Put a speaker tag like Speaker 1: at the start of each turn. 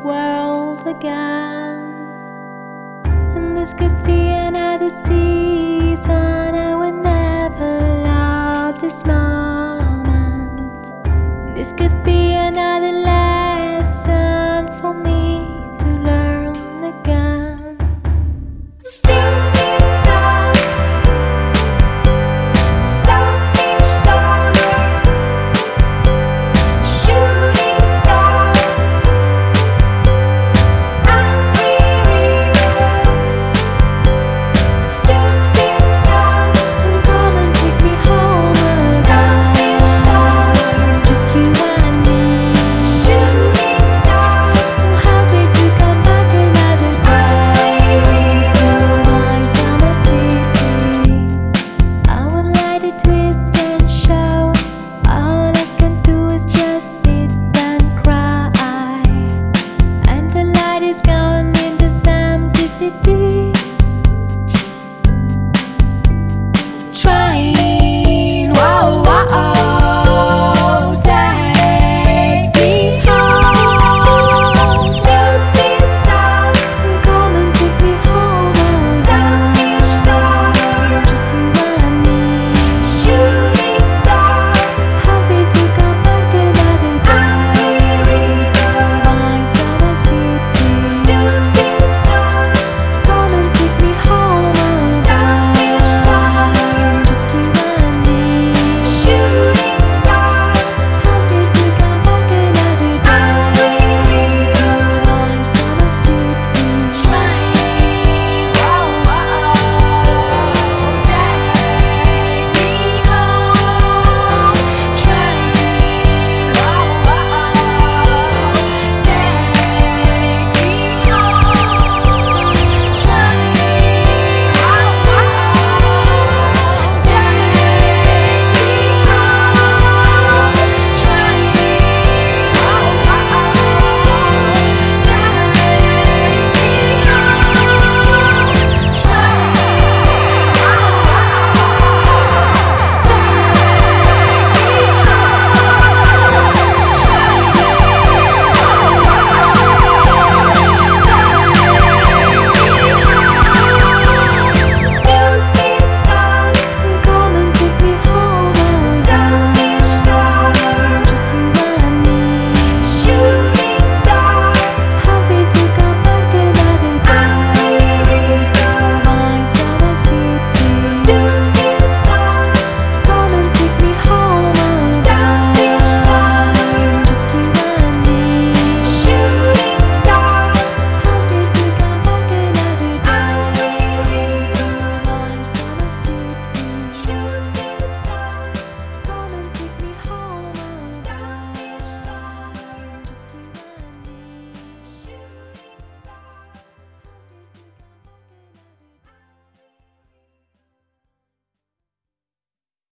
Speaker 1: world again. And this could be another season. I would never love this moment. This could be another lesson for me to learn again. Stupid song, selfish summer, shooting stars, angry rivers. Stupid song, come and take me home again. Selfish summer, just you and me. Shooting stars, so happy to come back another day to my summer city. I would like to twist and shout. All I can do is just sit and cry. And the light is gone in this empty city.